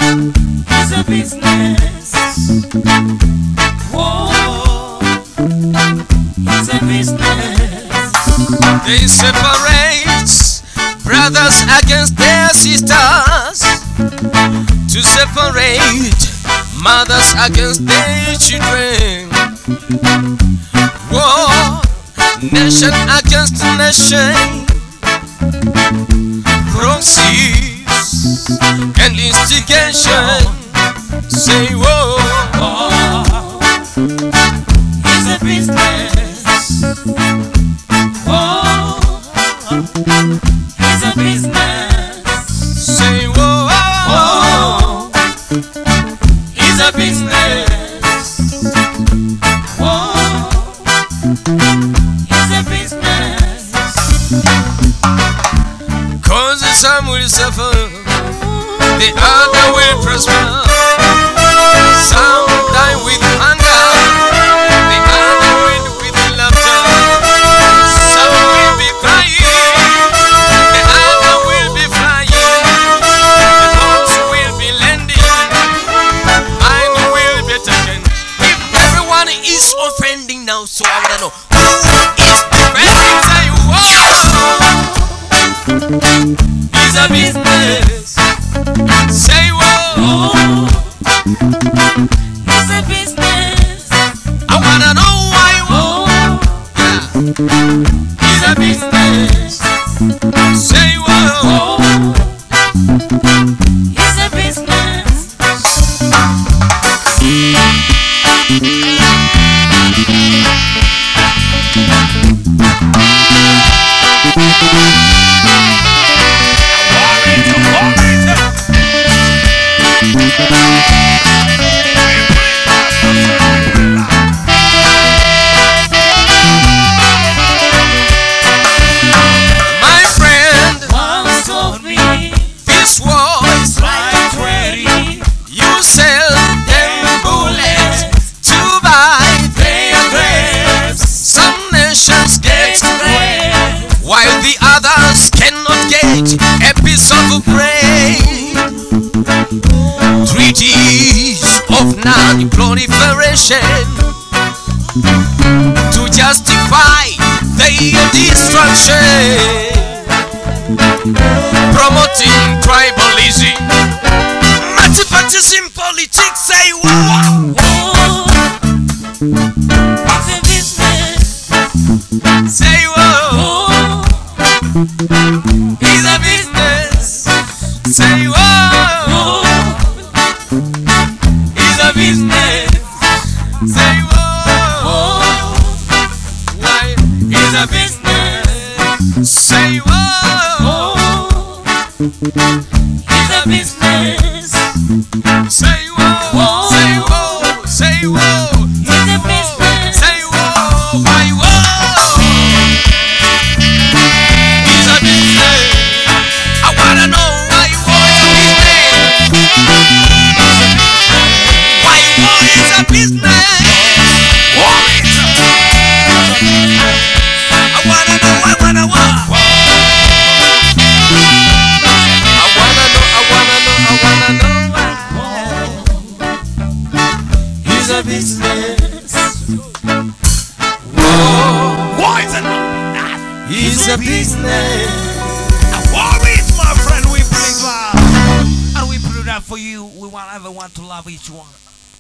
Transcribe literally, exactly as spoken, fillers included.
It's a business. Whoa, it's a business. They separate brothers against their sisters, to separate mothers against their children. War, nation against nation, proxies and instigation. Say whoa, Whoa, it's a business. Whoa, it's a business. say whoa, Whoa, it's a business. Whoa, it's a business. cause some will suffer, the other will prosper. Some die with hunger, the other will with laughter. Some will be crying, the other will be flying. The boats will be landing, mine will be taken. If everyone is offending now, so I wanna know who is defending? Say whoa, it's a business. Say whoa, Oh, it's a business. I wanna know why whoa. Oh, It's a business. Say whoa. oh, it's a business. My friend, Once told me this war is right ready. you sell them bullets to buy their graves. Some nations get bread, while the others cannot get a piece of bread. Treaties of non-proliferation to justify their destruction, promoting tribalism, multipartism politics. Say wow. Oh, it's a business. Say whoa. Oh, It's a business. Say whoa. oh, It's a business. Say whoa. oh, Why? It's a business. Say whoa. oh, it's a business. Say whoa. Say whoa. Say whoa. It's a business. Say whoa. Why whoa? It's a business. I wanna know why whoa is a business. Why whoa is a business. I wanna know. I wanna know. I wanna know. I wanna know. I wanna know why. It's a business. Why is it not? It's a business. A war is, my friend, we believe. Uh, and we put it up for you. We want everyone to love each one.